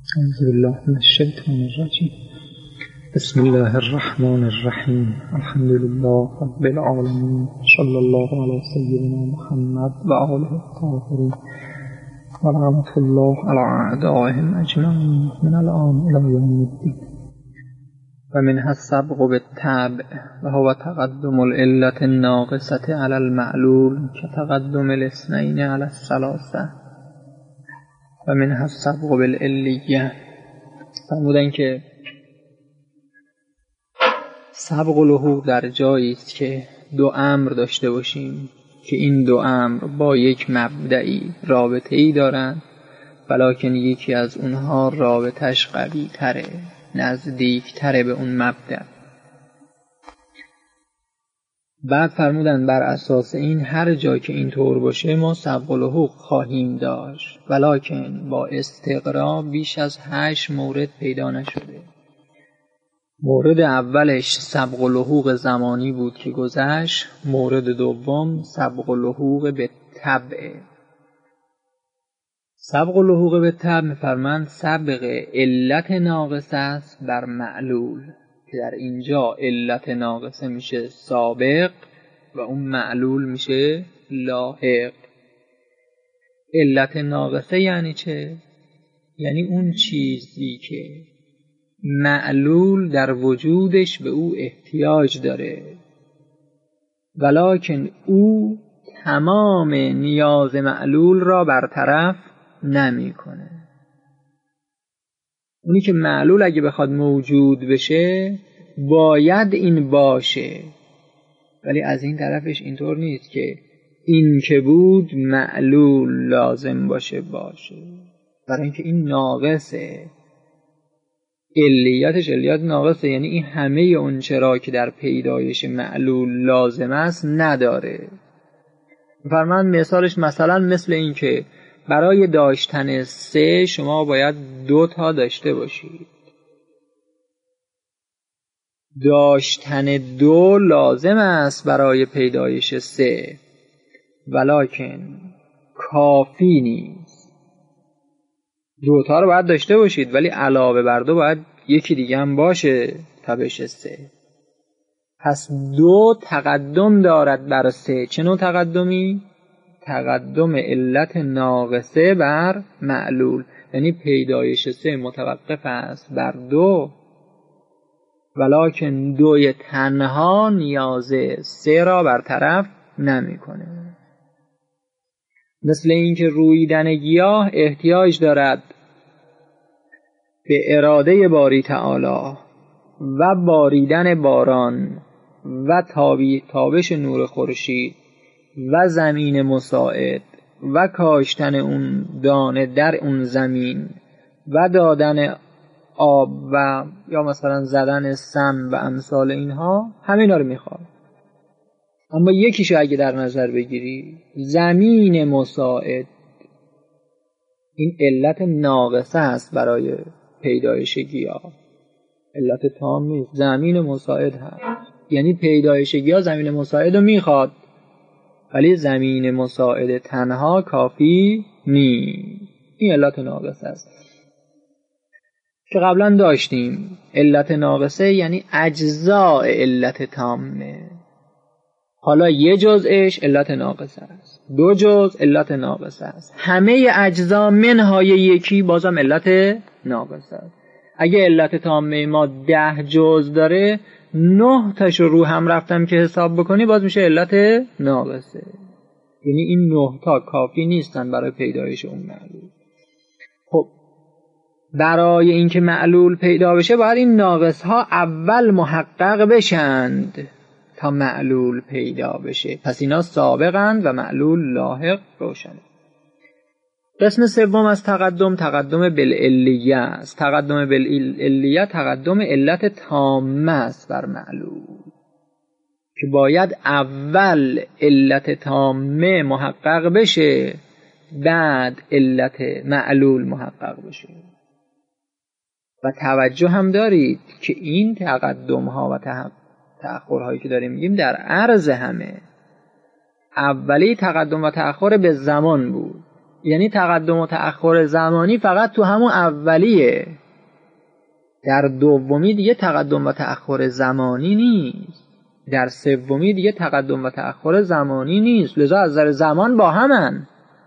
أعوذ بالله من الشيطان الرجيم. بسم الله الرحمن الرحيم. الحمد لله رب العالمين. صلى الله على سيدنا محمد وآله الطاهرين ولعنة الله على أعدائهم أجمعين من الآن إلى يوم الدين. ومنها السبق بالتابع وهو تقدم العلة الناقصة على المعلول كتقدم الاثنين على الثلاثة. و منها السبق بالعلیه. فرمودن که سبق لحوق در جایی است که دو امر داشته باشیم که این دو امر با یک مبدئی رابطه‌ای دارند، ولکن یکی از اونها رابطش قوی تره، نزدیک تره به اون مبدأ. بعد فرمودن بر اساس این هر جا که این طور باشه ما سبق لحوق خواهیم داشت، ولکن با استقرا بیش از 8 مورد پیدا نشده. مورد اولش سبق لحوق زمانی بود که گذشت. مورد دوم سبق لحوق به طبع. سبق لحوق به طبع می‌فرمایند سبق علت ناقصه است بر معلول، که در اینجا علت ناقصه میشه سابق و اون معلول میشه لاحق. علت ناقصه یعنی چه؟ یعنی اون چیزی که معلول در وجودش به او احتیاج داره، ولکن او تمام نیاز معلول را برطرف نمیکنه. اونی که معلول اگه بخواد موجود بشه باید این باشه، ولی از این طرفش اینطور نیست که این که بود معلول لازم باشه. برای اینکه این ناقصه، علیتش علیت ناقصه، یعنی این همه اون چرا که در پیدایش معلول لازم است نداره. فرمان مثالش مثلا مثل این که برای داشتن 3 شما باید 2 تا داشته باشید. داشتن 2 لازم است برای پیدایش 3، ولکن کافی نیست. 2 تا رو باید داشته باشید، ولی علاوه بر 2 باید یکی دیگه هم باشه تا بشه 3. پس 2 تقدم دارد بر 3. چه نوع تقدمی؟ تقدم علت ناقصه بر معلول، یعنی پیدایش 3 متوقف است بر 2، ولکن 2 تنها نیاز 3 را برطرف نمی‌کنه. مثل اینکه رویدن گیاه احتیاج دارد به اراده باری تعالی و باریدن باران و تابش نور خورشید و زمین مساعد و کاشتن اون دانه در اون زمین و دادن آب و یا مثلا زدن سم و امثال اینها، همینا رو میخواد. اما یکیشو اگه در نظر بگیری، زمین مساعد، این علت ناقصه است برای پیدایش گیاه، علت تام نیست. زمین مساعد هست، یعنی پیدایش گیاه زمین مساعد رو میخواد، ولی زمین مساعد تنها کافی نیست. این علت ناقصه است که قبلا داشتیم. علت ناقصه یعنی اجزاء علت تامه. حالا یه جزءش علت ناقصه است، 2 جزء علت ناقصه است، همه اجزا منهای یکی بازم علت ناقصه است. اگه علت تامه ما 10 جزء داره، 9 تاش رو هم رفتم که حساب بکنی باز میشه علت ناقصه. یعنی این 9 تا کافی نیستن برای پیدایش اون معلول. خب برای اینکه معلول پیدا بشه باید این ناقص ها اول محقق بشند تا معلول پیدا بشه. پس اینا سابقند و معلول لاحق روشنه. قسم سوم از تقدم بالعلیه است. تقدم بالعلیه تقدم علت تامه است بر معلول، که باید اول علت تامه محقق بشه، بعد علت معلول محقق بشه. و توجه هم دارید که این تقدم ها و تأخر هایی که داریم میگیم در عرض همه. اولی تقدم و تأخر به زمان بود، یعنی تقدم و تأخر زمانی فقط تو همون اولیه، در دومی دیگه تقدم و تأخر زمانی نیست، در سومی دیگه تقدم و تأخر زمانی نیست. لذا از نظر زمان با همن،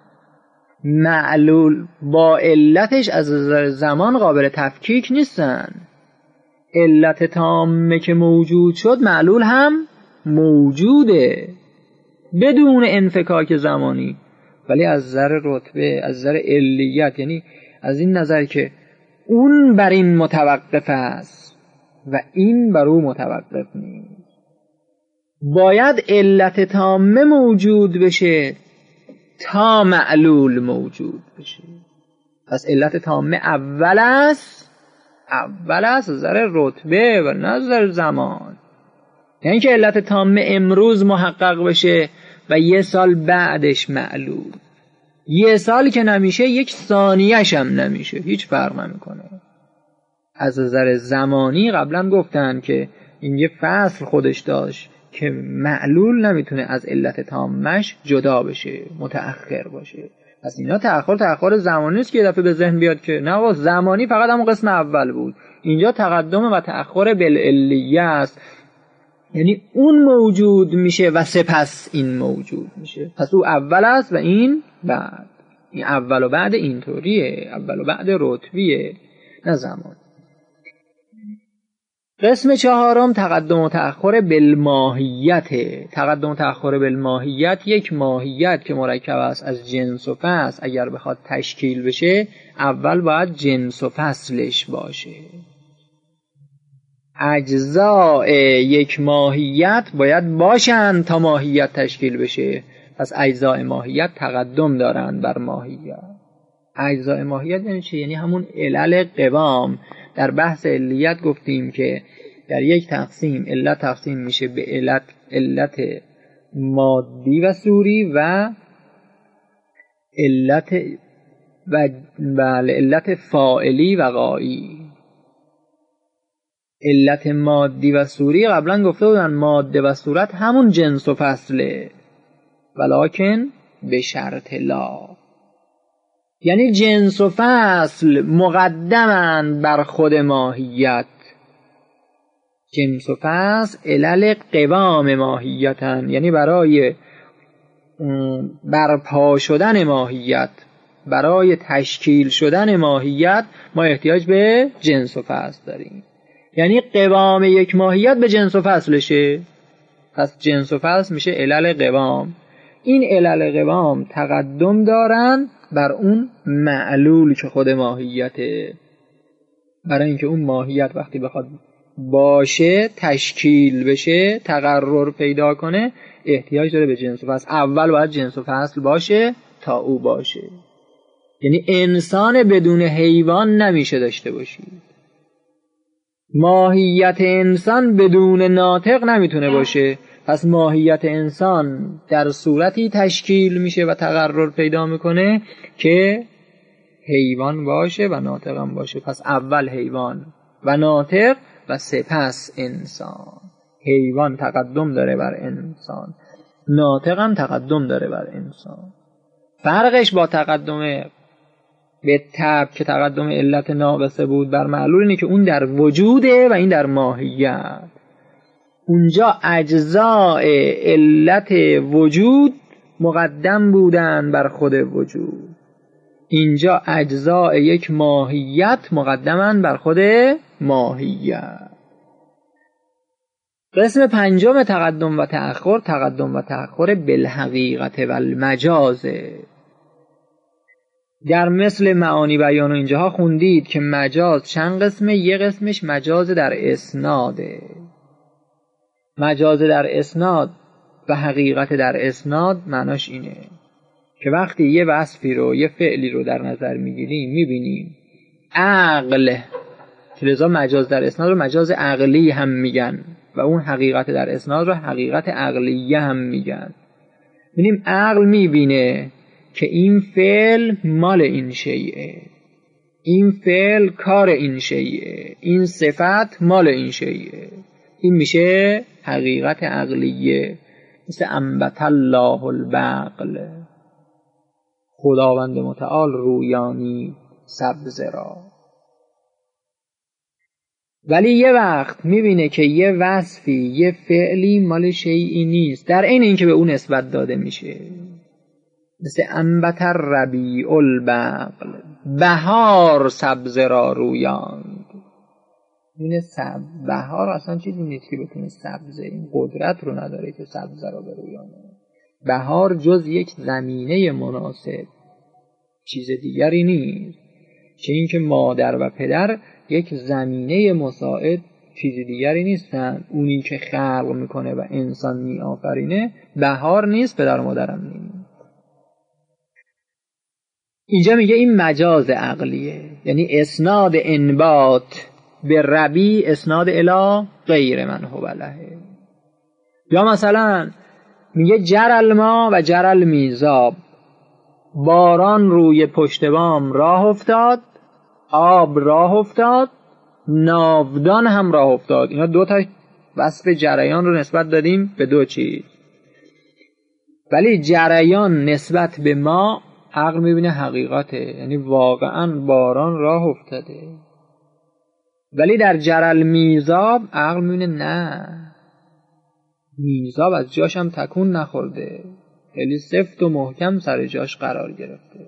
معلول با علتش از نظر زمان قابل تفکیک نیستن. علت تامه که موجود شد معلول هم موجوده بدون انفکاک زمانی، ولی از نظر رتبه، از نظر علیت، یعنی از این نظر که اون بر این متوقف است و این بر او متوقف نیست. باید علت تامه موجود بشه تا معلول موجود بشه. پس علت تامه اول است از نظر رتبه و نه از نظر زمان. یعنی که علت تامه امروز محقق بشه و یه سال بعدش معلول، یه سال که نمیشه یک ثانیه‌ش هم نمیشه، هیچ فرق نمیکنه. از نظر زمانی قبلا گفتن که این یه فصل خودش داشت که معلول نمیتونه از علت تامش جدا بشه، متأخر باشه. پس اینا تأخر زمانی است که یه دفعه به ذهن بیاد که نه، زمانی فقط همون قسم اول بود. اینجا تقدم و تأخر بالعلیه است، یعنی اون موجود میشه و سپس این موجود میشه. پس او اول است و این بعد. این اول و بعد اینطوریه، اول و بعد رتبیه نه زمان. قسم چهارم تقدم و تأخر بالماهیت. تقدم و تأخر بالماهیت یک ماهیت که مرکب است از جنس و فصل اگر بخواد تشکیل بشه اول باید جنس و فصلش باشه. اجزاء یک ماهیت باید باشن تا ماهیت تشکیل بشه. پس اجزاء ماهیت تقدم دارن بر ماهیت. اجزاء ماهیت یعنی چی؟ یعنی همون علل قوام. در بحث علیت گفتیم که در یک تقسیم علت تقسیم میشه به علت مادی و صوری و علت فاعلی و غایی. علت مادی و صوری قبلا گفته بودن ماده و صورت همون جنس و فصله، ولکن به شرط لا. یعنی جنس و فصل مقدمن بر خود ماهیت. جنس و فصل علل قوام ماهیتن، یعنی برای برپا شدن ماهیت، برای تشکیل شدن ماهیت ما احتیاج به جنس و فصل داریم. یعنی قوام یک ماهیت به جنس و فصلشه. پس جنس و فصل میشه علل قوام. این علل قوام تقدم دارن بر اون معلول که خود ماهیته، برای اینکه اون ماهیت وقتی بخواد باشه، تشکیل بشه، تقرر پیدا کنه، احتیاج داره به جنس و فصل. اول باید جنس و فصل باشه تا او باشه. یعنی انسان بدون حیوان نمیشه داشته باشید. ماهیت انسان بدون ناطق نمیتونه باشه. پس ماهیت انسان در صورتی تشکیل میشه و تقرر پیدا میکنه که حیوان باشه و ناطق هم باشه. پس اول حیوان و ناطق و سپس انسان. حیوان تقدم داره بر انسان، ناطق هم تقدم داره بر انسان. فرقش با تقدم به طبع که تقدم علت ناقصه بود بر معلول اینه که اون در وجوده و این در ماهیت. اونجا اجزاء علت وجود مقدم بودن بر خود وجود، اینجا اجزاء یک ماهیت مقدمن بر خود ماهیت. قسم پنجم تقدم و تأخر، تقدم و تأخر بالحقیقت و المجاز. در مثل معانی بیان و اینجاها خوندید که مجاز چند قسمه. یه قسمش مجاز در اسناده. مجاز در اسناد و حقیقت در اسناد معناش اینه که وقتی یه وصفی رو، یه فعلی رو در نظر میگیریم میبینیم عقل، که لذا مجاز در اسناد رو مجاز عقلی هم میگن و اون حقیقت در اسناد رو حقیقت عقلیه هم میگن. ببینیم عقل میبینه که این فعل مال این شیئه، این فعل کار این شیئه، این صفت مال این شیئه. این میشه حقیقت عقلیه. مثل انبت الله البقل، خداوند متعال رویانی سبزه را. ولی یه وقت میبینه که یه وصفی، یه فعلی مال شیئی نیست، در عین اینکه به اون نسبت داده میشه. مثل انبت ربیع البقل، بهار سبزه را رویاند. این بهار اصلا چیزی نیست که بتونه سبزه، این قدرت رو نداره که سبزه را برویانه. بهار جز یک زمینه مناسب چیز دیگری نیست، چه اینکه مادر و پدر یک زمینه مساعد چیز دیگری نیستن. اونی که خلق میکنه و انسان میآفرینه بهار نیست، پدر و مادرم نیست. اینجا میگه این مجاز عقلیه، یعنی اسناد انبات به ربی اسناد الی غیر من هو له. یا مثلا میگه جرل ما و جرل میزاب، باران روی پشت بام راه افتاد، آب راه افتاد، ناودان هم راه افتاد. اینا دو تا وصف جریان رو نسبت دادیم به دو چیز. ولی جریان نسبت به ما عقل میبینه حقیقته، یعنی واقعا باران راه افتاده. ولی در جرل میزاب عقل میبینه نه، میزاب از جاش هم تکون نخورده، خیلی سفت و محکم سر جاش قرار گرفته.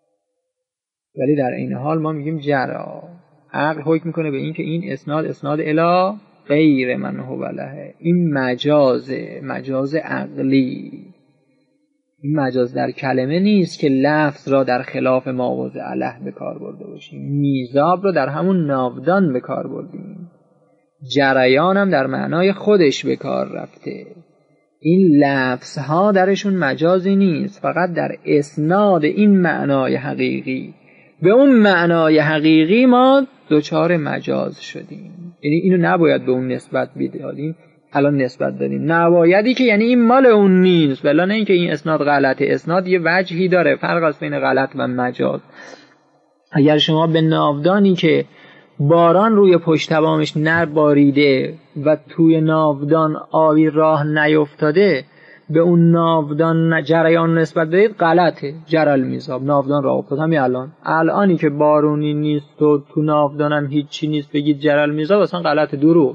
ولی در این حال ما میگیم جرا، عقل حکم میکنه به این که این اسناد الی غیر من هو له. این مجاز عقلی. این مجاز در کلمه نیست که لفظ را در خلاف ماوضع علیه به کار برده باشیم. میزاب رو در همون ناودان به کار بردیم، جریان هم در معنای خودش به کار رفته. این لفظ ها درشون مجازی نیست، فقط در اسناد این معنای حقیقی به اون معنای حقیقی ما دوچار مجاز شدیم. یعنی اینو نباید به اون نسبت بدیم، الان نسبت دادیم. نبایدی که یعنی این مال اون نیست، بلا نه اینکه این اسناد غلطه. اسناد یه وجهی داره، فرق است بین غلط و مجاز. اگر شما به ناودانی که باران روی پشت بامش نباریده و توی ناودان آبی راه نیفتاده به اون ناودان جریان نسبت بدید، غلطه. جرل میزاب، ناودان راه افتاد. همین الانی که بارونی نیست و تو ناودانم هیچی نیست بگید جرل میزاب، اصلا غلطه، دروغ.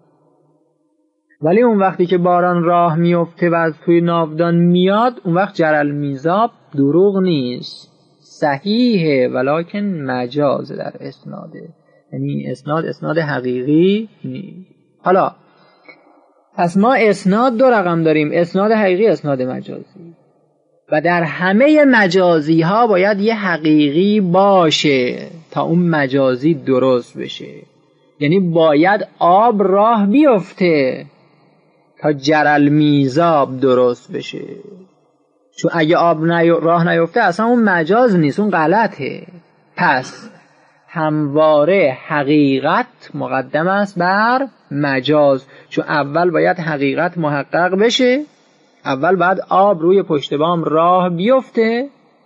ولی اون وقتی که باران راه میفته و از توی ناودان میاد، اون وقت جرل میزاب دروغ نیست، صحیحه، ولکن مجاز در اسناده. یعنی اسناد حقیقی نیست. حالا پس ما اسناد دو رقم داریم، اسناد حقیقی، اسناد مجازی. و در همه مجازی ها باید یه حقیقی باشه تا اون مجازی درست بشه. یعنی باید آب راه بیفته تا جرل میزاب درست بشه. چون اگه آب راه نیفته اصلا اون مجاز نیست، اون غلطه. پس همواره حقیقت مقدم است بر مجاز، چون اول باید حقیقت محقق بشه، اول باید آب روی پشت بام راه بیفته،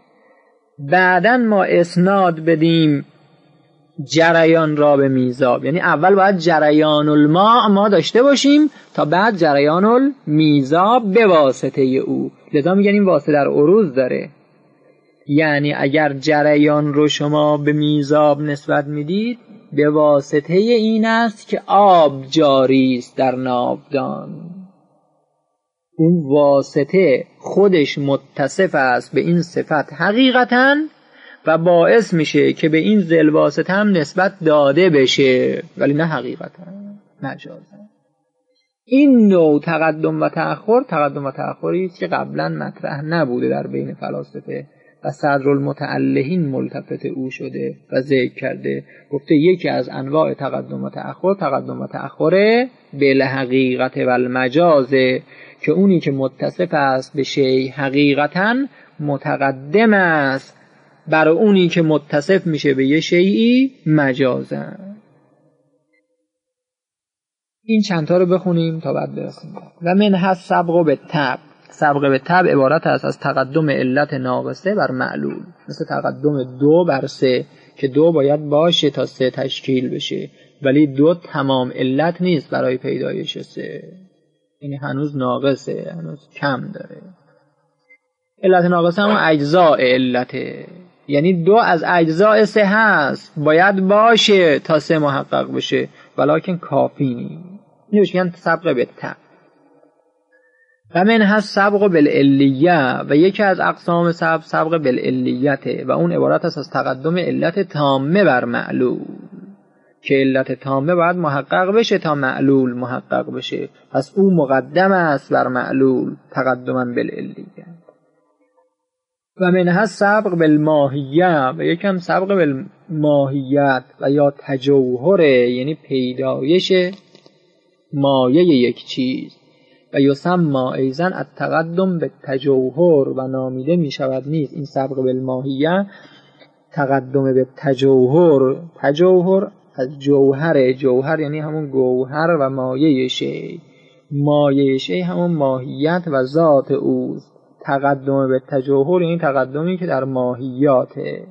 بعدن ما اسناد بدیم جریان را به میزاب. یعنی اول باید جریان الماء ما داشته باشیم تا بعد جریان المیزاب به واسطه او. لذا میگن این واسطه در عروض داره. یعنی اگر جریان رو شما به میزاب نسبت میدید، به واسطه این است که آب جاری است در ناودان. اون واسطه خودش متصف است به این صفت حقیقتاً و باعث میشه که به این ذل واسطه هم نسبت داده بشه، ولی نه حقیقتاً، مجازاً. این نوع تقدم و تأخری است که قبلا مطرح نبوده در بین فلاسفه و صدرالمتعلهین ملتفت او شده و ذکر کرده. گفته یکی از انواع تقدم و تأخر بالحقیقت و المجاز، که اونی که متصف است به شیء حقیقتاً متقدم است بر اونی که متصف میشه به یه شیئی مجازاً. این چندتا رو بخونیم تا بعد برسیم. و من هست سبق به تب. سبق به تب عبارت است از تقدم علت ناقصه بر معلول، مثل تقدم 2 بر 3، که 2 باید باشه تا 3 تشکیل بشه، ولی 2 تمام علت نیست برای پیدایش 3، یعنی هنوز ناقصه، هنوز کم داره. علت ناقصه همون اجزاء علته، یعنی 2 از اجزاء 3 هست، باید باشه تا 3 محقق بشه، ولکن کافی نیست. اینو میگن سبق به تق. و من هست سبق بالعلیه، و یکی از اقسام سبق بالعلیته و اون عبارت است از تقدم علت تامه بر معلول، که علت تامه باید محقق بشه تا معلول محقق بشه، پس او مقدم است بر معلول تقدما بالعلیه. و من هست سبق بالماهیه، و یکم سبق بالماهیت و یا تجوهره، یعنی پیدایش مایه یک چیز، و یسمى ایضا التقدم بالتجوهر، و نامیده می شود نیز این سبق بالماهیه تقدم به تجوهر. تجوهر از جوهر، جوهر یعنی همون گوهر و مایه شی، مایه شی همون ماهیت و ذات اوست. تقدم به تجوهر یعنی تقدمی که در ماهیاته.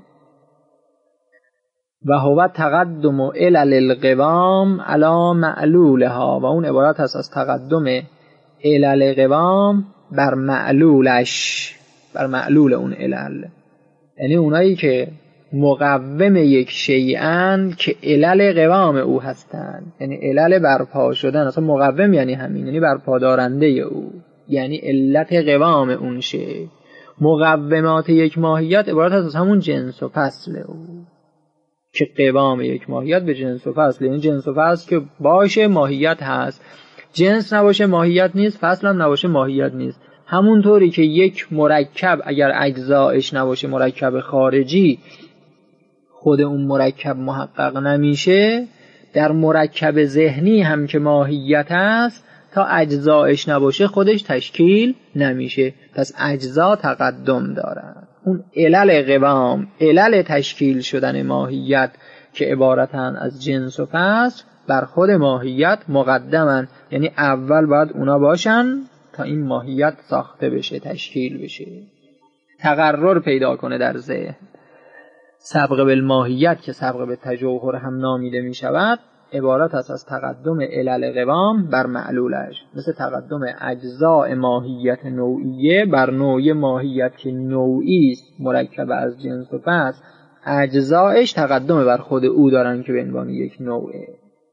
و هو تقدم علل القوام علی معلولها، و اون عبارت هست از تقدم علل قوام بر معلولش، بر معلول اون علل، یعنی اونایی که مقوم یک شیئن که علل قوام او هستند، یعنی علل برپا شدن. اصلا مقوم یعنی همین، یعنی برپا دارنده او، یعنی علت قوام اون شی. مقومات یک ماهیت عبارت هست از همون جنس و فصل او، که قوام یک ماهیت به جنس و فصل، یعنی جنس و فصل که باشه ماهیت هست، جنس نباشه ماهیت نیست، فصل هم نباشه ماهیت نیست. همونطوری که یک مرکب اگر اجزایش نباشه، مرکب خارجی، خود اون مرکب محقق نمیشه، در مرکب ذهنی هم که ماهیت هست تا اجزایش نباشه خودش تشکیل نمیشه، پس اجزا تقدم دارن. اون علل قوام، علل تشکیل شدن ماهیت که عبارتن از جنس و فصل، بر خود ماهیت مقدمن، یعنی اول باید اونا باشن تا این ماهیت ساخته بشه، تشکیل بشه، تقرر پیدا کنه در ذهن. سبق بالماهیت که سبق به تجوهر هم نامیده می شود، عبارت است از تقدم علل قوام بر معلولش، مثل تقدم اجزاء ماهیت نوعیه بر نوع ماهیت که نوعی است، مرکب از جنس و فصل، اجزایش تقدم بر خود او دارن که به عنوان یک نوعه.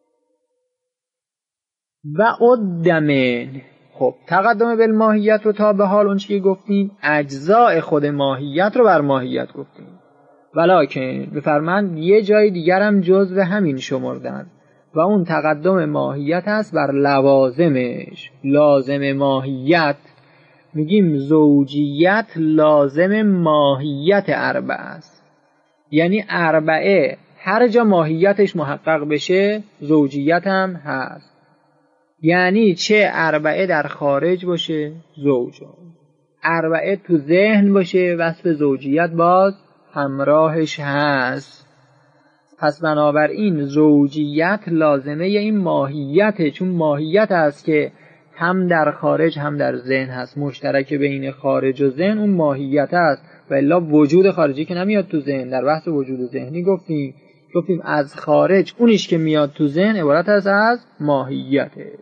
و قدمه، خب تقدم بالماهیت رو تا به حال اون چیزی گفتیم، اجزاء خود ماهیت رو بر ماهیت گفتیم، ولکن بفرمایند یه جای دیگر هم جزو همین شمردن و اون تقدم ماهیت هست بر لوازمش. لازم ماهیت میگیم زوجیت لازم ماهیت اربعه است، یعنی اربعه هر جا ماهیتش محقق بشه زوجیت هم هست، یعنی چه اربعه در خارج باشه زوج، اربعه تو ذهن باشه وصف زوجیت باز همراهش هست. پس بنابراین زوجیت لازمه این ماهیته، چون ماهیت هست که هم در خارج هم در ذهن هست، مشترک بین خارج و ذهن اون ماهیت هست، و الا وجود خارجی که نمیاد تو ذهن. در بحث وجود ذهنی گفتیم از خارج اونیش که میاد تو ذهن عبارت هست از ماهیته.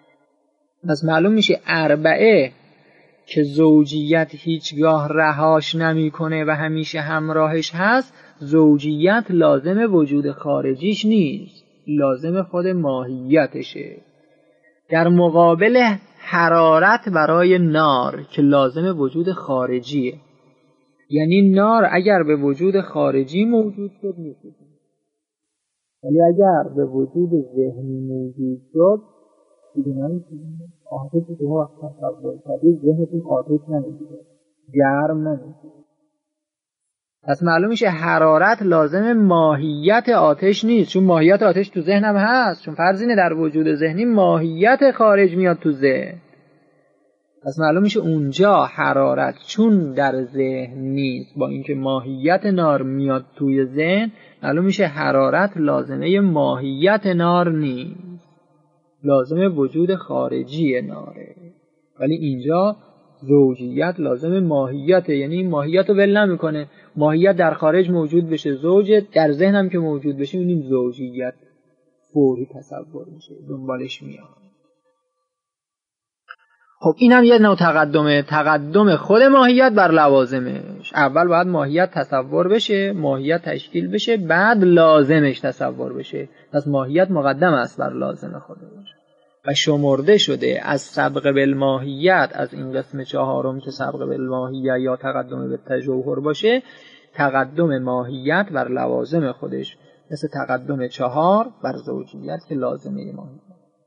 پس معلوم میشه اربعه که زوجیت هیچگاه رهاش نمیکنه و همیشه همراهش هست، زوجیت لازم وجود خارجیش نیست، لازم خود ماهیتشه. در مقابل حرارت برای نار که لازم وجود خارجیه، یعنی نار اگر به وجود خارجی موجود شد میسوزه، ولی اگر به وجود ذهنی موجود شد دیگه آتشی که ما تصور کردیم ذهنتون آتش نمیشه، گرم نمیشه. پس معلوم میشه حرارت لازم ماهیت آتش نیست، چون ماهیت آتش تو ذهنم هست، چون فرض اینه در وجود ذهنی ماهیت خارج میاد تو ذهن. پس معلوم میشه اونجا حرارت چون در ذهن نیست، با اینکه ماهیت نار میاد توی ذهن، معلوم میشه حرارت لازمه ماهیت نار نیست، لازم وجود خارجی ناره. ولی اینجا زوجیت لازم ماهیته، یعنی ماهیت رو ول نمیکنه، ماهیت در خارج موجود بشه زوجه، در ذهن هم که موجود بشه می‌بینیم زوجیت فوری تصور میشه، دنبالش میاد. خب این هم یه نوع تقدم خود ماهیت بر لوازمش. اول باید ماهیت تصور بشه، ماهیت تشکیل بشه، بعد لازمش تصور بشه. پس ماهیت مقدم است بر لازم خودش و شمرده شده از سبق بالماهیت، از این قسم چهارم که سبق بالماهیت یا تقدم به تجوهر باشه، تقدم ماهیت بر لوازم خودش، مثل تقدم 4 بر زوجیت که لازمه ماهیت.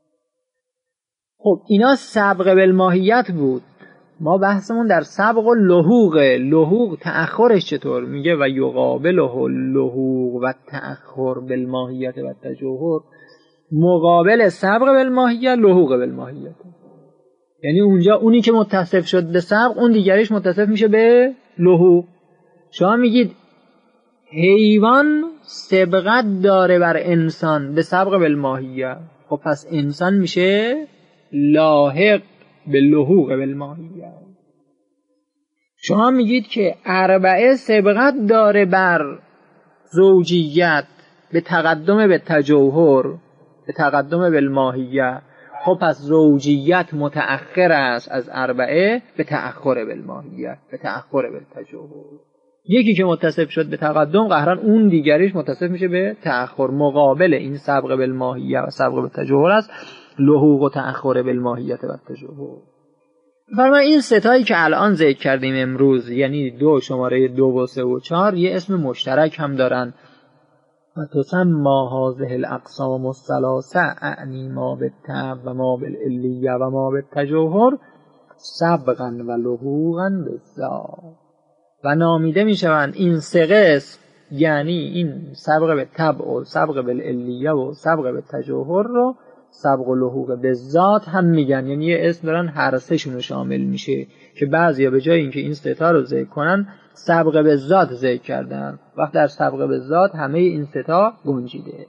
خب اینا سبق بالماهیت بود. ما بحثمون در سبق و لحوق تأخرش چطور؟ میگه و یقابله اللحوق و تأخر بالماهیت و تجوهر. مقابل سبق بالماهیت لحوق بالماهیت، یعنی اونجا اونی که متصف شد به سبق، اون دیگریش متصف میشه به لحوق. شما میگید حیوان سبقت داره بر انسان به سبق بالماهیت، خب پس انسان میشه لاحق به لحوق بالماهیت. شما میگید که اربعه سبقت داره بر زوجیت به تقدم به تجوهر، به تقدم بالماهیت، خب پس زوجیت متأخر است از اربعه به تأخر بالماهیت، به تأخر بالتجوهر. یکی که متصف شد به تقدم قهرن اون دیگریش متصف میشه به تأخر. مقابل این سبق بالماهیت و سبق بالتجوهر است لحوق و تأخر بالماهیت و التجوهر. فرمایید این ستایی که الان ذکر کردیم امروز، یعنی 2 شماره 2 و 3 و 4 یه اسم مشترک هم دارن و تسمى هذه الاقسام الثلاثه اعنی ما بالطبع و ما بالعلیه و ما بالتجوهر سبقا و لحوقا بالذات. و نامیده می شوند این 3 قسم، یعنی این سبق به طبع و سبق بالعلیه و سبق به تجوهر رو سبق و لحوق به ذات هم میگن. یعنی یه اسم دارن هر 3 شون شامل میشه، که بعضیا به جای اینکه این 3 تا رو ذکر کنن سبق به ذات ذکر کردن، وقت در سبق به ذات همه این 3 تا گنجیده.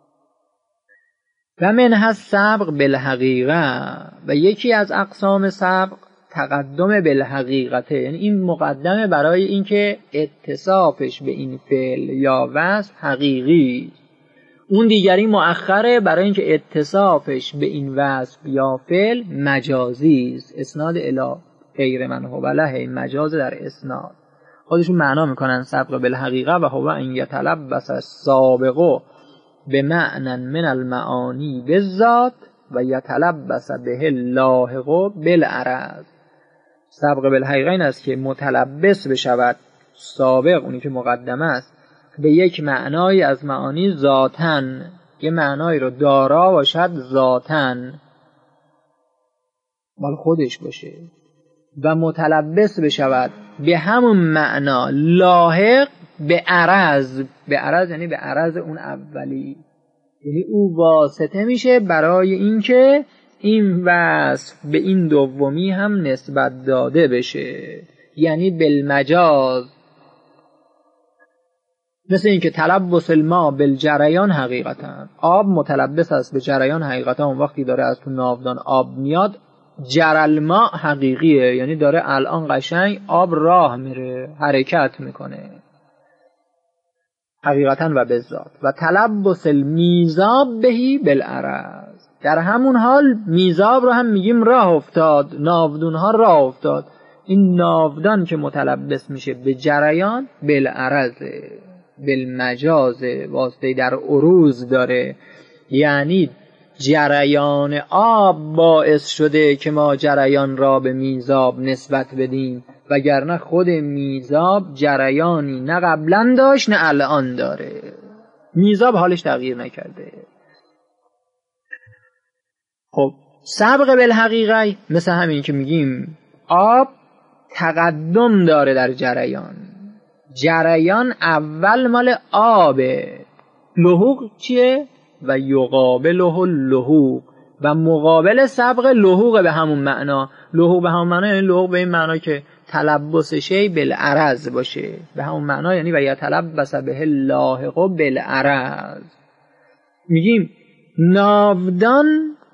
و منها سبق بالحقیقه، و یکی از اقسام سبق تقدم بالحقیقته، یعنی این مقدمه برای اینکه اتصافش به این فعل یا وصف حقیقی، اون دیگری مؤخره برای اینکه اتصافش به این وصف یا فعل مجازی است. اسناد الی غیر من هو له، مجاز در اسناد. خودشون معنا میکنن سبق بالحقیقه و هو ان یتلبس السابق بمعنى من المعانی بالذات و یتلبس به اللاحق بالعرض. سبق بالحقیقه این است که متلبس بشود سابق، اونی که مقدمه است، به یک معنای از معانی ذاتن، یه معنایی رو دارا باشد ذاتن، مال خودش باشه، و متلبس بشود به همون معنا لاحق به عرض. به عرض یعنی به عرض اون اولی، یعنی او واسطه میشه برای اینکه این وصف به این دومی هم نسبت داده بشه، یعنی بالمجاز. مثل اینکه تلبس الماء بالجریان حقیقتا، آب متلبس است به جریان حقیقتا، اون وقتی داره از تو ناودان آب میاد جر الماء حقیقیه، یعنی داره الان قشنگ آب راه میره، حرکت میکنه حقیقتا و بالذات. و تلبس المیزاب بهی بالعرض، در همون حال میزاب رو هم میگیم راه افتاد، ناودون ها راه افتاد. این ناودان که متلبس میشه به جریان بالعرض، بالمجاز، واسطه در عروض داره، یعنی جریان آب باعث شده که ما جریان را به میزاب نسبت بدیم، وگرنه خود میزاب جریانی نه قبلا داشت نه الان داره. میزاب حالش تغییر نکرده. خب سبق بالحقیقه مثل همین که میگیم آب تقدم داره در جریان، جریان اول مال آبه. لحوق چیه؟ و یقابله اللحوق، و مقابل سبق لحوق به همون معنا. لحوق به همون معنا یعنی لحوق به این معنا که تلبس شی بالعرض باشه، به همون معنا یعنی و یتلبس به اللاحق بالعرض. میگیم ناودان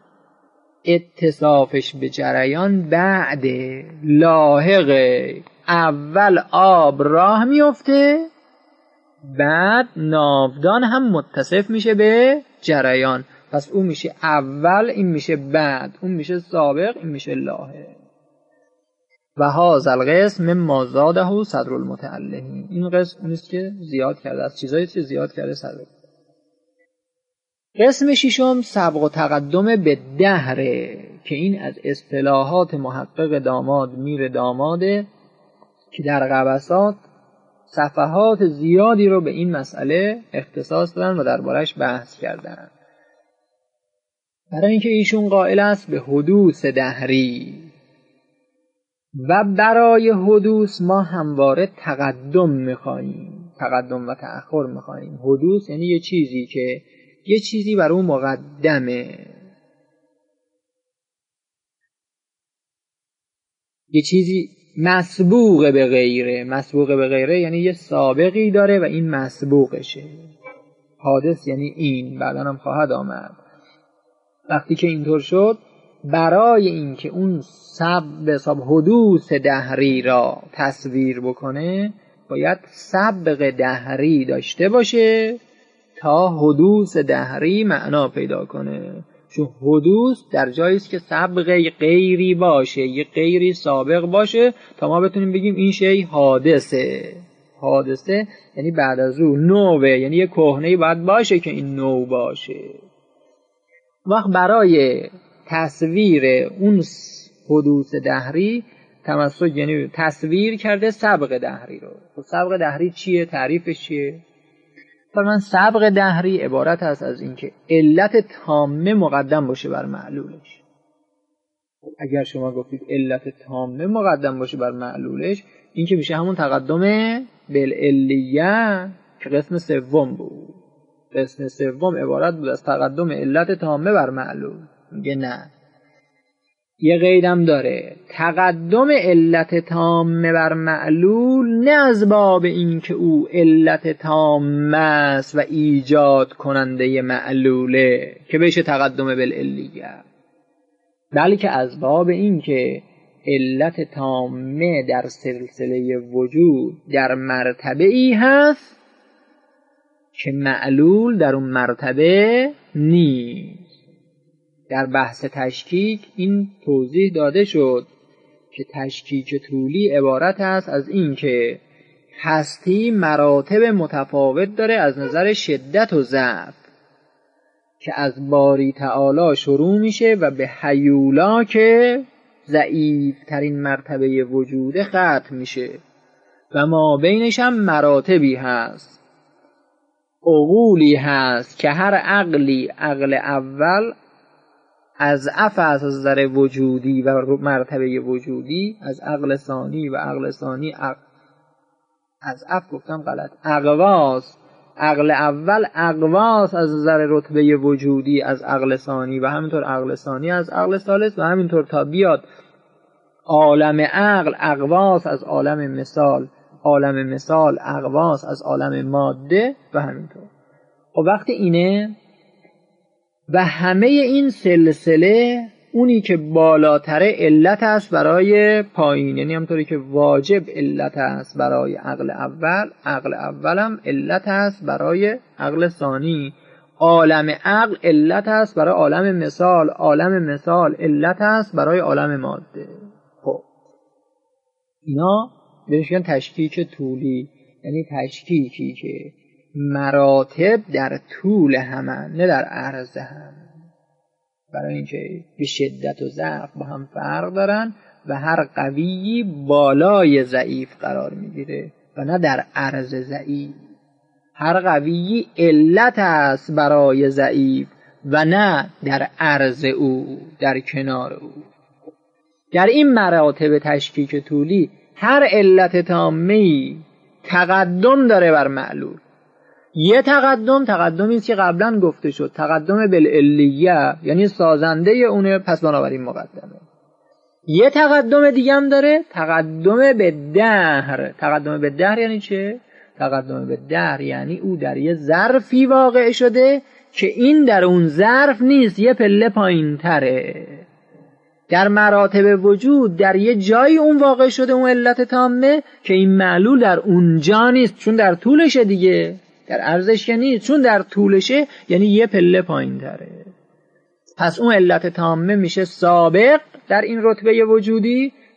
اتصافش به جریان بعد لاحق، اول آب راه میفته بعد ناودان هم متصف میشه به جریان، پس اون میشه اول، این میشه بعد، اون میشه سابق، این میشه لاحق. و هذا القسم مما زاده صدر المتعلمین. این قسم نیست که زیاد کرده، از چیزایی که زیاد کرده صدر. قسم ششم سبق و تقدم به دهره که این از اصطلاحات محقق داماد میر داماده که در قبسات صفحات زیادی رو به این مسئله اختصاص دادن و دربارش بحث کردن. برای اینکه ایشون قائل است به حدوث دهری و برای حدوث ما همواره تقدم میخواییم، تقدم و تأخر میخواییم. حدوث یعنی یه چیزی که یه چیزی بر اون مقدمه، یه چیزی مسبوق به غیره. مسبوق به غیره یعنی یه سابقی داره و این مسبوقشه. حادث یعنی این، بعداً هم خواهد آمد. وقتی که اینطور شد، برای اینکه اون سبب حدوث دهری را تصویر بکنه باید سبق دهری داشته باشه تا حدوث دهری معنا پیدا کنه. چون حدوث در جایی است که سبق غیری باشه، یه غیری سابق باشه تا ما بتونیم بگیم این شی حادثه. حادثه یعنی بعد از اون نوه، یعنی یه کهنه‌ای باید باشه که این نو باشه. وقت برای تصویر اون حدوث دهری تمسک یعنی تصویر کرده سبق دهری رو. خب سبق دهری چیه؟ تعریفش چیه؟ فرمان سبق دهری عبارت است از اینکه علت تامه مقدم باشه بر معلولش. اگر شما گفتید علت تامه مقدم باشه بر معلولش، این که میشه همون تقدم بالعلیه که قسم سوم بود. قسم سوم عبارت بود از تقدم علت تامه بر معلول. میگه نه، یه قیدم داره، تقدم علت تامه بر معلول نه از باب این که او علت تامه است و ایجاد کننده معلوله که بشه تقدم بالعلیه، بلکه از باب این که علت تامه در سلسله وجود در مرتبه ای هست که معلول در اون مرتبه نیست. در بحث تشکیک این توضیح داده شد که تشکیک طولی عبارت است از این که هستی مراتب متفاوت داره از نظر شدت و ضعف که از باری تعالی شروع میشه و به هیولا که ضعیف ترین مرتبه وجود ختم میشه و ما بینش هم مراتبی هست، عقولی هست که هر عقلی عقل اول از اف از نظر وجودی و مرتبه وجودی، از عقل ثانی و عقل ثانی از اف گفتم غلط، اقواس عقل اول اقواس از نظر رتبه وجودی از عقل ثانی و همینطور عقل ثانی از عقل ثالث و همینطور تا بیاد عالم عقل اقواس از عالم مثال، عالم مثال اقواس از عالم ماده و همینطور. و وقتی اینه و همه این سلسله اونی که بالاتره علت است برای پایین، یعنی همطوری که واجب علت است برای عقل اول، عقل اولم علت است برای عقل ثانی، عالم عقل علت است برای عالم مثال، عالم مثال علت است برای عالم ماده. خب اینا بهش میگن تشکیک طولی، یعنی تشکیکی که مراتب در طول همن نه در عرض هم، برای اینکه به شدت و ضعف با هم فرق دارن و هر قوی بالای ضعیف قرار میگیره و نه در عرض ضعیف. هر قوی علت است برای ضعیف و نه در عرض او، در کنار او. در این مراتب تشکیک طولی هر علت تامه‌ای تقدم داره بر معلول. یه تقدمی است که قبلا گفته شد، تقدم بالعلیه، یعنی سازنده اونه، پس بنابراین مقدمه. یه تقدم دیگه هم داره، تقدم به دهر. تقدم به دهر یعنی چه؟ تقدم به دهر یعنی او در یه ظرفی واقع شده که این در اون ظرف نیست، یه پله پایین تره. در مراتب وجود در یه جایی اون واقع شده، اون علت تامه، که این معلول در اونجا نیست، چون در طولشه دیگه، در عرضش که نیست، چون در طولشه یعنی یه پله پایین تره. پس اون علت تامه میشه سابق در این رتبه وجودی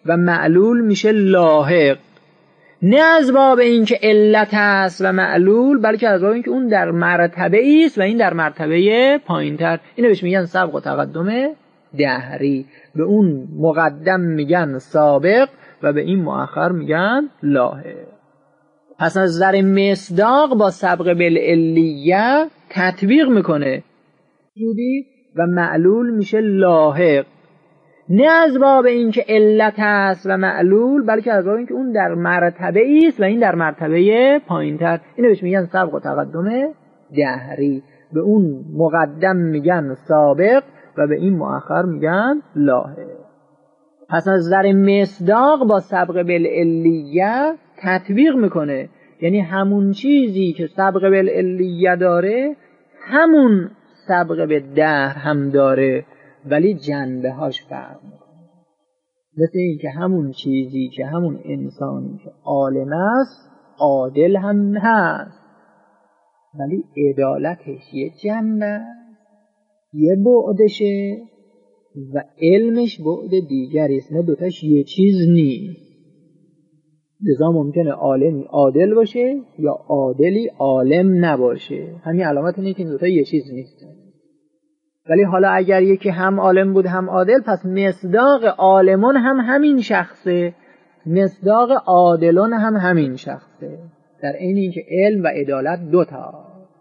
و معلول میشه لاحق، نه از باب اینکه علت است و معلول، بلکه از باب اینکه اون در مرتبه است و این در مرتبه پایینتر. اینو بهش میگن سبق و تقدم دهری. به اون مقدم میگن سابق و به این مؤخر میگن لاحق. پس از نظر مصداق با سبق بالعلیه تطبیق میکنه جودی و معلول میشه لاحق، نه از باب اینکه علت است و معلول، بلکه از باب اینکه اون در مرتبه است و این در مرتبه پایینتر. اینو بهش میگن سبق و تقدم دهری. به اون مقدم میگن سابق و به این مؤخر میگن لاحق. پس از نظر مصداق با سبق بالعلیه تطبیق میکنه، یعنی همون چیزی که سبق بالعلیه داره همون سبق به دهر هم داره، ولی جنبه هاش فرق میکنه. مثل این که همون چیزی که همون انسانی که عالم است عادل هم هست، ولی عدالتش یه جنبه یه بعدشه و علمش بعد دیگری است، نه دوتاش یه چیز نیست. لذا ممکنه عالمی عادل باشه یا عادلی عالم نباشه. همین علامت اینه که این دوتا یه چیز نیست. ولی حالا اگر یکی هم عالم بود هم عادل، پس مصداق عالمون هم همین شخصه، مصداق عادلون هم همین شخصه، در عین اینکه علم و عدالت دوتا.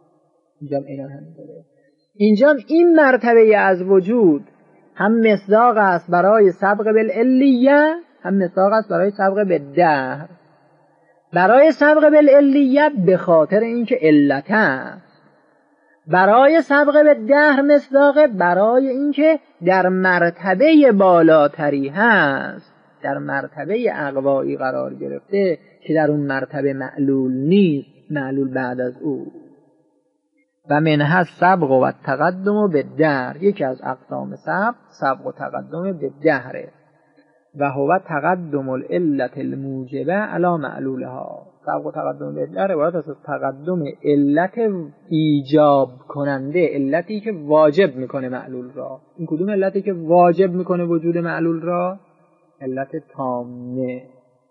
اینجا این مرتبه از وجود هم مصداق است برای سبق بالعلیه، هم مصداق است برای سبق بالدهر. برای سبق بالعلیه به خاطر اینکه علت است، برای سبق بالدهر مصداق برای اینکه در مرتبه بالاتری هست، در مرتبه اقوایی قرار گرفته که در اون مرتبه معلول نیست، معلول بعد از او. و منها سبق و تقدم بالدهر، یکی از اقسام سبق و تقدم بالدهر و هو تقدم العلت الموجبه علی معلولها. سبق و تقدم بالدهر عبارت است از تقدم علت ایجاب کننده، علتی که واجب میکنه معلول را. این کدوم علتی که واجب میکنه وجود معلول را؟ علت تامه.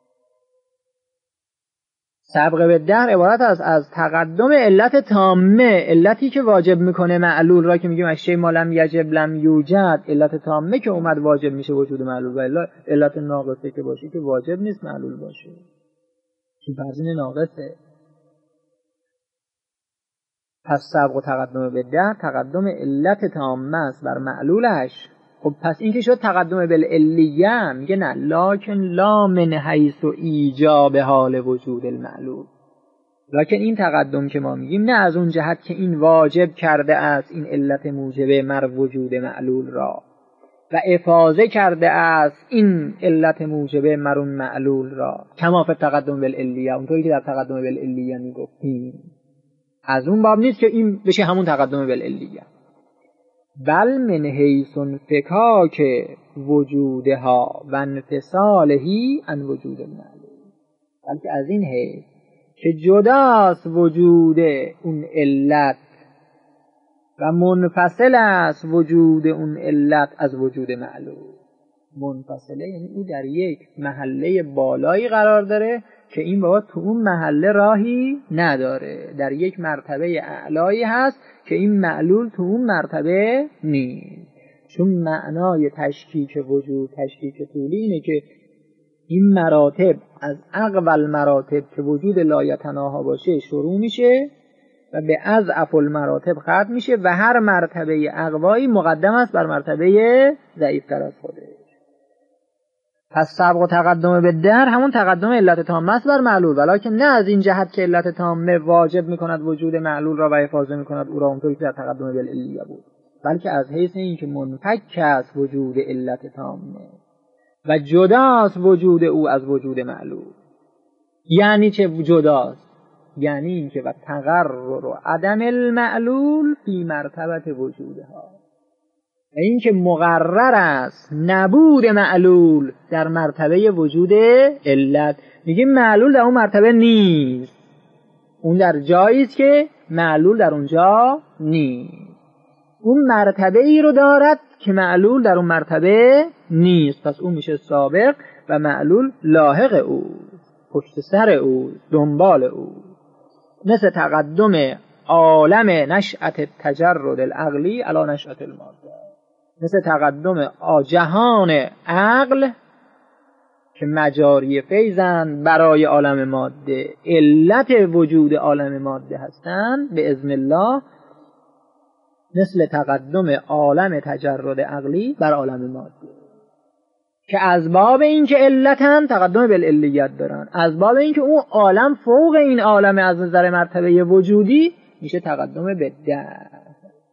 سبق بالدهر عبارت است از تقدم علت تامه، علتی که واجب میکنه معلول را، که میگیم اشیاء ما لم یجب لم یوجد، علت تامه که اومد واجب میشه وجود معلول، و علت ناقصه که باشه که واجب نیست معلول باشه، که فرضین ناقصه. پس سبق و تقدم بالدهر تقدم علت تامه است بر معلولش. خب پس این که شد تقدم بالعلیه، میگه نه، لکن لا من حیث ایجاب حال وجود المعلول. لکن این تقدم که ما میگیم نه از اون جهت که این واجب کرده است این علت موجبه مر وجود معلول را و افاضه کرده است این علت موجبه مر اون معلول را، کما فی تقدم بالعلیه، اونطوری که در تقدم بالعلیه میگفتیم. از اون باب نیست که این بشه همون تقدم بالعلیه، بل من حیث انفکاک وجودها و انفصالهی عن وجود المعلول، بلکه از این حیث که جداست وجود اون علت و منفصل است وجود اون علت از وجود معلول. منفصله یعنی او در یک محله بالایی قرار داره که این بابا تو اون محله راهی نداره، در یک مرتبه اعلایی هست که این معلول تو اون مرتبه نیست. چون معنای تشکیک وجود، تشکیک طولی، اینه که این مراتب از اقوال مراتب که وجود لایتناها باشه شروع میشه و به اضعف المراتب ختم میشه و هر مرتبه اقوایی مقدم است بر مرتبه ضعیفتر از خودش. پس سبق و تقدم بالدهر همون تقدم علت تامه است بر معلول، ولکن نه از این جهت که علت تامه واجب میکند وجود معلول را و افاضه میکند او را اونطوری که در تقدم بالعلیه بود، بلکه از حیث این که منفک است وجود علت تامه و جداست وجود او از وجود معلول. یعنی چه جداست؟ یعنی این که و تقرر و عدم المعلول فی مرتبت وجودها، این که مقرر است نبود معلول در مرتبه وجود علت. میگیم معلول در اون مرتبه نیست، اون در جایی است که معلول در اونجا نیست، اون مرتبه ای رو دارد که معلول در اون مرتبه نیست، پس اون میشه سابق و معلول لاحق او، پشت سر او، دنبال او. مثل تقدم عالم نشأت تجرد العقلی علی نشأت الماده، مثل تقدم جهان عقل که مجاری فیضند برای عالم ماده، علت وجود عالم ماده هستند به اذن الله، مثل تقدم عالم تجرد عقلی بر عالم ماده که از باب این که علتن تقدم بالعلیت دارن، از باب این که اون عالم فوق این عالم از نظر مرتبه وجودی میشه تقدم به دهر.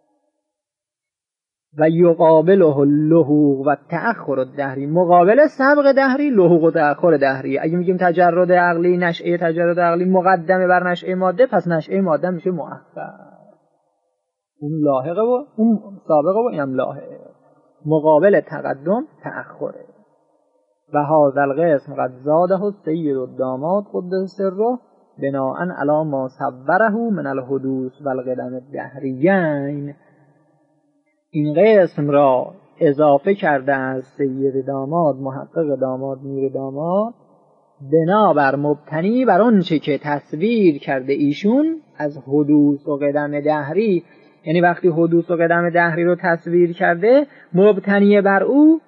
و یقابله اللحوق و تأخر الدهری، مقابل سبق دهری لحوق و تأخر دهری. اگه میگیم تجرد عقلی، نشأه تجرد عقلی مقدمه بر نشأه ماده، پس نشأه ماده میشه مؤخر، اون لاحقه و اون سابقه و اینم لاحقه. مقابل تقدم تأخره. و هذا القسم قد زاده السید الداماد قدس سره بناء علی ما صوره من الحدوث و القدم الدهریین. این قسم را اضافه کرده از سید داماد، محقق داماد میر داماد، بنابر مبتنی بر اون چه که تصویر کرده ایشون از حدوث و قدم دهری. یعنی وقتی حدوث و قدم دهری رو تصویر کرده، مبتنی بر او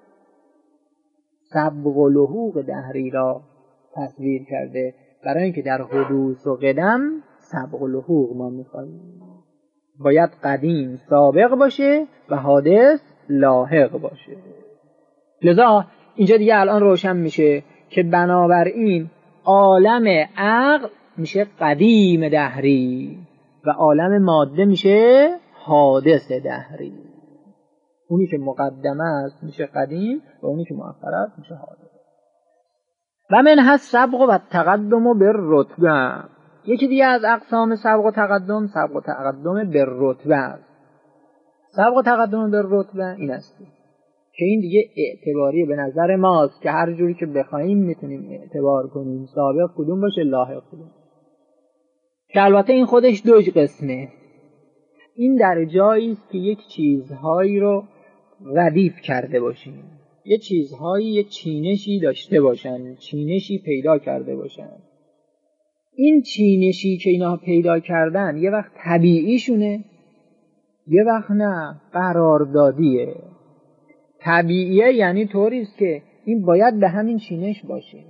سبق و لحوق دهری را تصویر کرده، برای اینکه در حدوث و قدم سبق و لحوق ما میخواهیم، باید قدیم سابق باشه و حادث لاحق باشه. لذا اینجا دیگه الان روشن میشه که بنابراین عالم عقل میشه قدیم دهری و عالم ماده میشه حادث دهری. اونی که مقدمه است میشه قدیم و اونی که مؤخر است میشه حادث. و من هست سبق و تقدم و بالرتبه. یکی دیگه از اقسام سبق و تقدم، سبق و تقدم بالرتبه است. سبق و تقدم بالرتبه این است که این دیگه اعتباری به نظر ماست که هر جوری که بخوایم میتونیم اعتبار کنیم، سابق کدوم باشه لاحق کدوم. که البته این خودش دو قسمه. این در جایی است که یک چیزهایی رو ردیف کرده باشیم، یه چیزهایی یه چینشی داشته باشن، چینشی پیدا کرده باشن. این چینشی که اینا پیدا کردن یه وقت طبیعیشونه، یه وقت نه قراردادیه. طبیعیه یعنی طوری است که این باید به همین چینش باشه،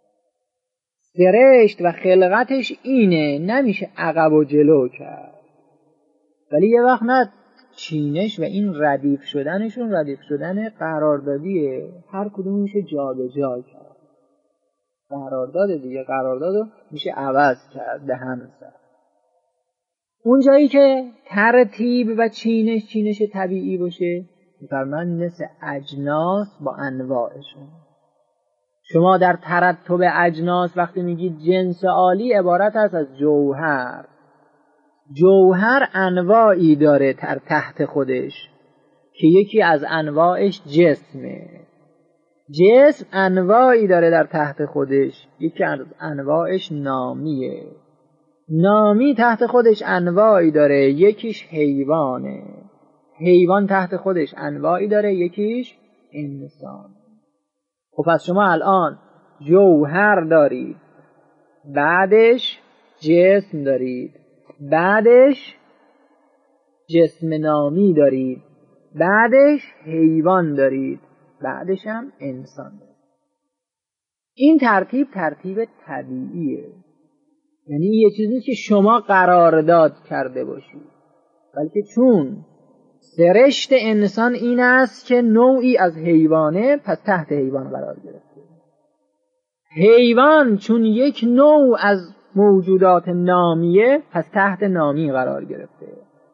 سرشت و خلقتش اینه، نمیشه عقب و جلو کرد. ولی یه وقت نه، چینش و این ردیف شدنشون ردیف شدن قراردادیه، هر کدوم میشه جا به جا کرد. قرارداد دیگه، قراردادو میشه عوض کرد به هم زد. اون جایی که ترتیب و چینش طبیعی باشه، میفرمان مثل اجناس با انواعشون. شما در ترتب اجناس وقتی میگید جنس عالی عبارت است از جوهر. جوهر انواعی داره تحت خودش که یکی از انواعش جسمه. جسم انواعی داره در تحت خودش، یکی از انواعش نامیه. نامی تحت خودش انواعی داره، یکیش حیوانه. حیوان تحت خودش انواعی داره، یکیش انسان. خب پس شما الان جوهر دارید، بعدش جسم دارید، بعدش جسم نامی دارید، بعدش حیوان دارید، بعدش هم انسان دارید. این ترتیب طبیعیه، یعنی یه چیزی که شما قرارداد کرده باشید، بلکه چون سرشت انسان این است که نوعی از حیوانه، پس تحت حیوان قرار گرفته. حیوان چون یک نوع از موجودات نامیه، پس تحت نامی قرار گرفته.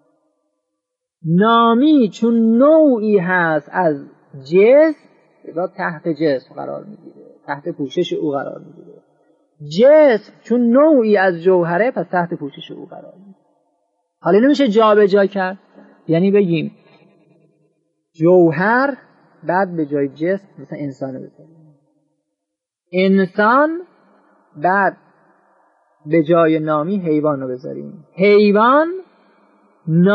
نامی چون نوعی هست از جسم، تحت جسم قرار میگیره، تحت پوشش او قرار میگیره. جسم چون نوعی از جوهره، پس تحت پوشش او قرار میگیره. حالا نمیشه جا به جا کرد، یعنی بگیم جوهر بعد به جای جسم مثلا انسان بذاریم، انسان بعد به جای نامی حیوان رو بذاریم، حیوان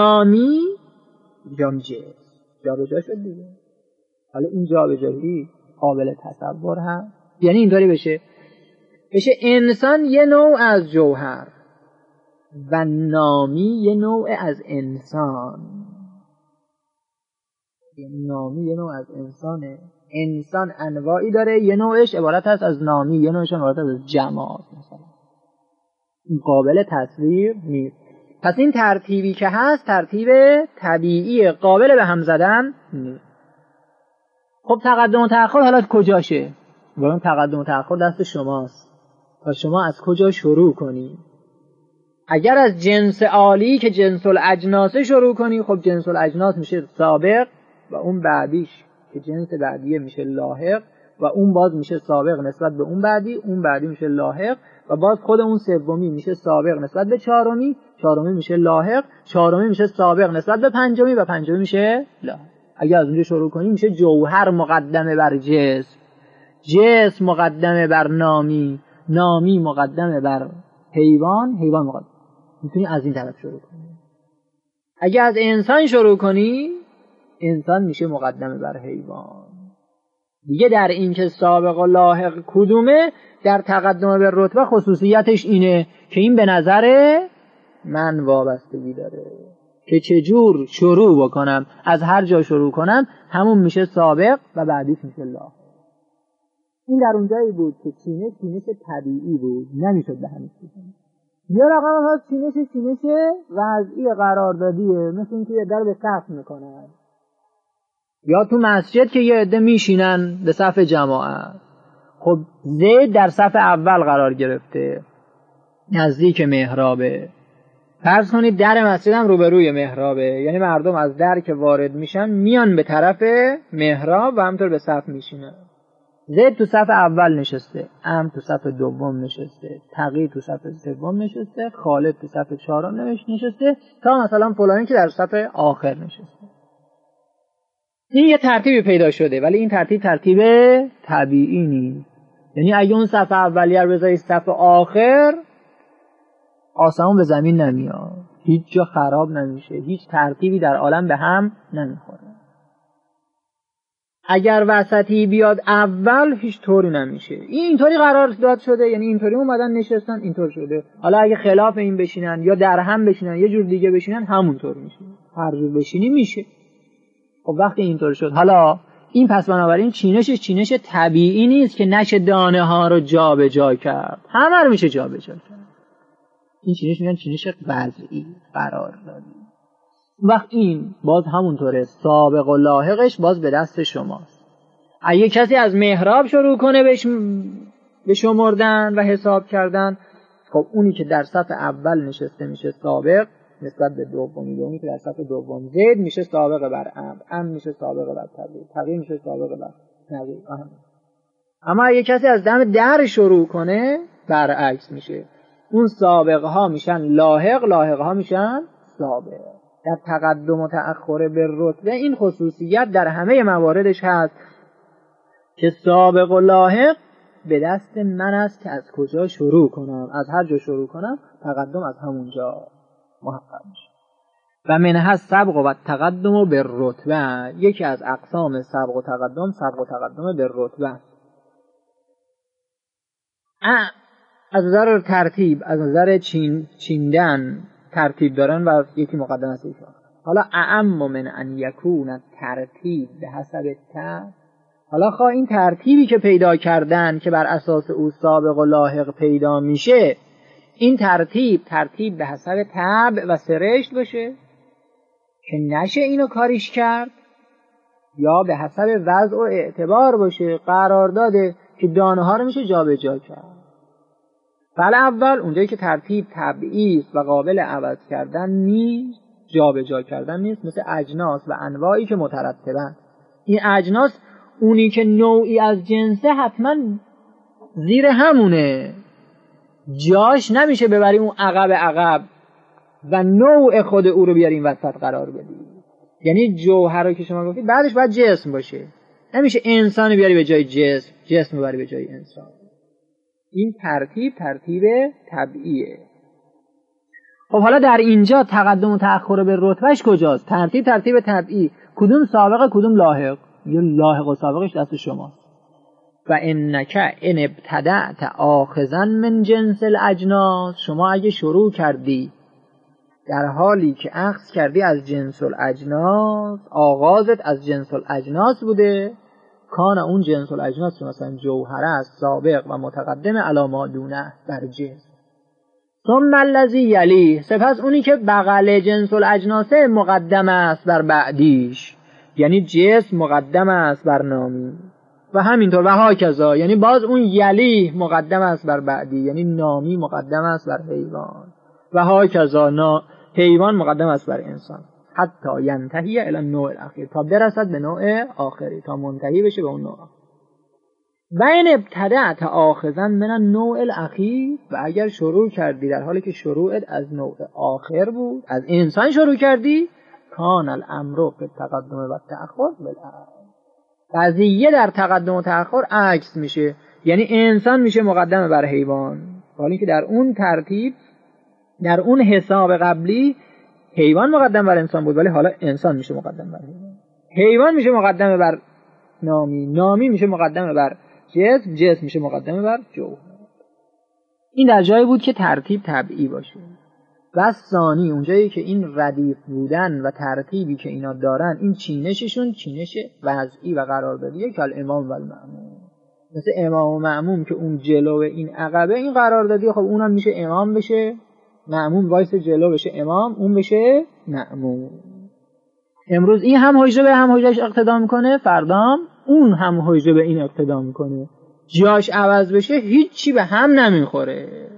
نامی جام جسم. جا به جا شد دیگه. حالا این جا به جایی قابل تصور هست. یعنی اینطوری بشه انسان یه نوع از جوهر و نامی یه نوع از انسان. نامی یه نوع از انسانه. انسان انواعی داره، یه نوعش عبارت هست از نامی، یه نوعش عبارت هست از جماعت مثلا. قابل تصویر نیست. پس این ترتیبی که هست ترتیب طبیعی، قابل به هم زدن نیست. خب تقدم و تأخر حالا کجاشه؟ واقعا تقدم و تأخر دست شماست تا شما از کجا شروع کنی. اگر از جنس عالی که جنس الاجناس شروع کنی، خب جنس الاجناس میشه سابق و اون بعدیش که جنس بعدیه میشه لاحق و اون باز میشه سابق نسبت به اون بعدی، اون بعدی میشه لاحق و باز خود اون سومی میشه سابق نسبت به چهارمی، چهارمی میشه لاحق، چهارمی میشه سابق نسبت به پنجمی و پنجمی میشه لاحق. اگر از اونجا شروع کنی میشه جوهر مقدمه بر جسم، جسم مقدمه بر نامی، نامی مقدمه بر حیوان، حیوان مقدمه. میتونی از این طرف شروع کنی. اگر از انسان شروع کنی، انسان میشه مقدمه بر حیوان. دیگه در این که سابق و لاحق کدومه، در تقدم به رتبه خصوصیتش اینه که این به نظر من وابستگی داره که چجور شروع بکنم. از هر جا شروع کنم همون میشه سابق و بعدیش میشه لاحق. این در اونجایی بود که چینش طبیعی بود، نمیشد به همین چیز. یه رقم هست چینش وضعی قراردادیه، مثل اینکه یه در به سقف میکنن یا تو مسجد که یه عده میشینن به صف جماعت. خب زید در صف اول قرار گرفته نزدیک محرابه. فرض کنید در مسجد هم روبروی محرابه، یعنی مردم از در که وارد میشن میان به طرف محراب و همطور به صف میشینن. زید تو صف اول نشسته، عم تو صف دوم نشسته، تقی تو صف سوم نشسته، خالد تو صف چهارم نشسته، تا مثلا فلانی که در صف آخر نشسته. این یه ترتیبی پیدا شده، ولی این ترتیب طبیعی نیست. یعنی اگه اون صف اولیه رو بذاری صف آخر، آسمون به زمین نمیاد، هیچ جا خراب نمیشه، هیچ ترتیبی در عالم به هم نمیخوره. اگر وسطی بیاد اول هیچ طوری نمیشه. اینطوری قرار داد شده، یعنی اینطوری اومدن نشستن اینطور شده. حالا اگه خلاف این بشینن یا در هم بشینن یه جور دیگه بشینن همونطور میشه. هر جور بشینی میشه. خب وقتی اینطور شد، حالا این پس بنابراین چینش طبیعی نیست که نشه دانه ها رو جا به جا کرد. همه رو میشه جا به جا کرد. این چینش میگن چینش وضعی قرار دادی. وقت این باز همونطوره، سابق و لاحقش باز به دست شماست. اگه کسی از محراب شروع کنه به شمردن و حساب کردن، خب اونی که در صف اول نشسته میشه سابق نسبت به دومی، اونی که در صف دوم زید میشه سابق بر ام میشه سابق بر تقی میشه سابق بر نقی. اما اگه کسی از دم در شروع کنه برعکس میشه، اون سابق ها میشن لاحق، لاحق ها میشن سابق. در تقدم و تأخر به رتبه این خصوصیت در همه مواردش هست که سابق و لاحق به دست من است که از کجا شروع کنم. از هر جا شروع کنم تقدم از همونجا محقق میشه. و منها سبق و تقدم و به رتبه، یکی از اقسام سبق و تقدم به رتبه. از نظر ترتیب، از نظر چیندن ترتیب دارن و یکی مقدم است ایشان. حالا اعم من ان یکون ترتیب به حسب تب. حالا خواه این ترتیبی که پیدا کردن که بر اساس او سابق و لاحق پیدا میشه، این ترتیب به حسب تب و سرشت باشه که نشه اینو کاریش کرد، یا به حسب وضع و اعتبار باشه، قرار داده که دانه ها رو میشه جا به جا کرد. اول اونجایی که ترتیب طبیعی است و قابل عوض کردن نیست، جا به جا کردن نیست، مثل اجناس و انواعی که مترتبن. این اجناس اونی که نوعی از جنسه حتما زیر همونه، جاش نمیشه ببری اون عقب و نوع خود او رو بیاریم وسط قرار بدی. یعنی جوهر رو که شما گفتید بعدش باید جسم باشه، نمیشه انسان بیاری به جای جسم ببری به جای انسان. این ترتیب طبیعیه. خب حالا در اینجا تقدم و تأخر به رتبهش کجاست؟ ترتیب طبیعی، کدوم سابقه کدوم لاحق؟ یه لاحق و سابقش دست شماست. و انک ان ابتدعت آخذا من جنس الاجناس، شما اگه شروع کردی در حالی که اخذ کردی از جنس الاجناس، آغازت از جنس الاجناس بوده، کان اون جنس الاجناس مثلا جوهره است سابق و متقدم علی ما دونه بر جنس. ثم الذی یلی، سپس اونی که بغل جنس الاجناسه مقدم است بر بعدیش، یعنی جسم مقدم است بر نامی و همینطور و هاکذا، یعنی باز اون یلی مقدم است بر بعدی، یعنی نامی مقدم است بر حیوان و هاکذا حیوان مقدم است بر انسان، حتی ینتهی الی النوع الاخیر، تا برسد به نوع آخری، تا منتهی بشه به اون نوع. و این ابتدعت آخذا من النوع الاخیر، و اگر شروع کردی در حالی که شروعت از نوع آخر بود، از انسان شروع کردی، کان الامر فی التقدم و التأخر بالعکس، قضیه در تقدم و تأخر عکس میشه، یعنی انسان میشه مقدم بر حیوان، حالی که در اون ترتیب در اون حساب قبلی حیوان مقدم بر انسان بود، ولی حالا انسان میشه مقدم بر حیوان، حیوان میشه مقدم بر نامی، نامی میشه مقدم بر جسم، جسم میشه مقدم بر جوهر. این در جایی بود که ترتیب طبیعی باشه. و ثانی اونجایی که این ردیف بودن و ترتیبی که اینا دارن، این چینششون چینش وضعی و قراردادیه، که الامام و المأموم، مثل امام و مأموم که اون جلو این عقبه، این قراردادیه، خب اونم میشه امام بشه مأموم، وایس جلو بشه امام، اون بشه مأموم. امروز این هم حجره به هم حجرش اقتدا میکنه، فردام اون هم حجره به این اقتدا میکنه، جاش عوض بشه هیچی به هم نمیخوره.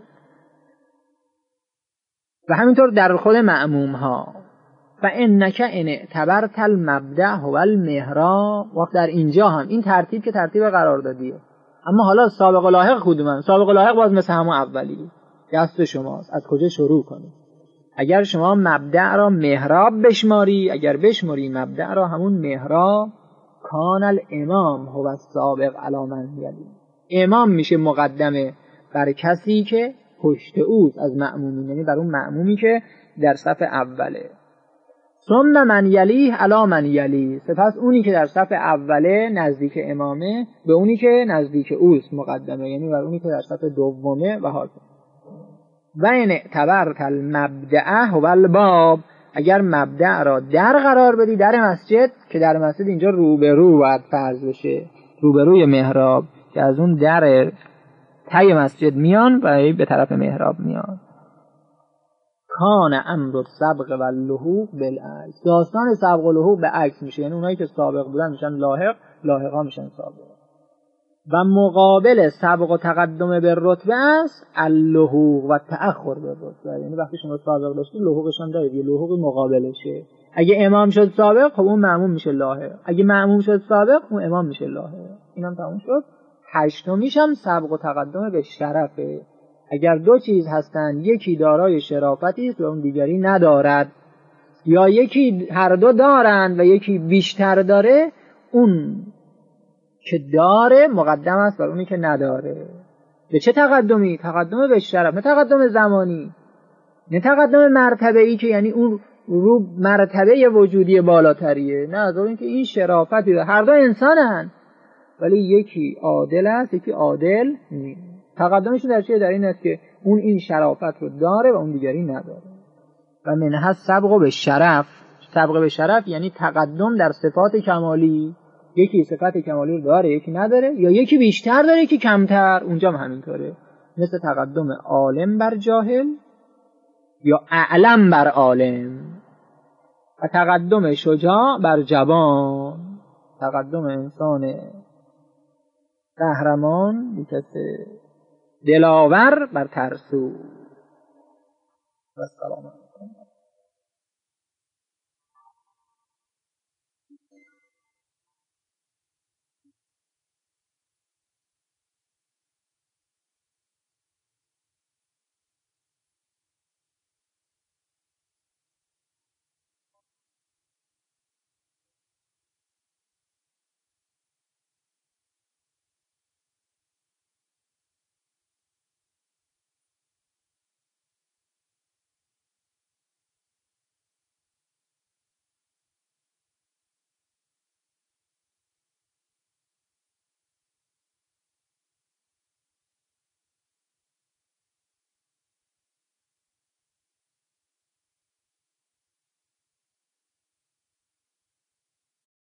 و همینطور در خود مأموم ها. و انک ان اعتبرت المبدأ هو المحراب، وقت در اینجا هم این ترتیب که ترتیب قراردادیه، اما حالا سابق و لاحق کدومن؟ سابق و لاحق باز مثل همون اولی، دست شماست از کجا شروع کنی. اگر شما مبدأ را محراب بشماری، اگر بشماری مبدأ را همون محراب، کان الامام هو السابق علی من یلی، امام میشه مقدمه بر کسی که پشت اوست از مأمومین، یعنی بر اون مأمومی که در صف اوله. ثم من یلیه علی من یلی، سپس اونی که در صف اوله نزدیک امامه به اونی که نزدیک اوست مقدمه، یعنی بر اونی که در صف دومه و هاکذا. و این اعتبرت المبدأ هو الباب، اگر مبدأ را در قرار بدی، در مسجد، که در مسجد اینجا روبرو باید فرض بشه، روبروی محراب، که از اون در تی مسجد میان و به طرف محراب میان. کان امر السبق و اللحوق بالعکس، داستان سبق و لحوق به عکس میشه، یعنی اونایی که سابق بودن میشن لاحق، لاحقا میشن سابق. و مقابل سبق و تقدم به رتبه است اللحوق و تأخر به رتبه، یعنی وقتی شما سابق داشتی لحوقش هم دارید، یه لحوق مقابلشه. اگه امام شد سابق، خب اون مأموم میشه لاحق، اگه مأموم شد سابق، اون امام میشه لاحق. اینم تموم شد. هشتمیش هم سبق و تقدم به شرفه. اگر دو چیز هستند، یکی دارای شرافتی است و اون دیگری ندارد، یا یکی هر دو دارند و یکی بیشتر داره، اون که داره مقدم است بر اونی که نداره. به چه تقدمی؟ تقدم به شرف، نه تقدم زمانی، نه تقدم مرتبه‌ای که یعنی اون رو مرتبه وجودی بالاتریه، نه، از اون که این شرافتی داره. هر دو انسانن ولی یکی عادل است یکی عادل نیست. تقدمشون در چیه؟ در این است که اون این شرافت رو داره و اون دیگری نداره. و منها سبق به شرف. سبق به شرف یعنی تقدم در صفات کمالی، یکی صفت کمالی رو داره یکی نداره، یا یکی بیشتر داره یکی کمتر، اونجا هم همینطوره، مثل تقدم عالم بر جاهل یا اعلم بر عالم، و تقدم شجاع بر جوان، تقدم انسان قهرمان بی‌کس دلاور بر ترسو. و السلام.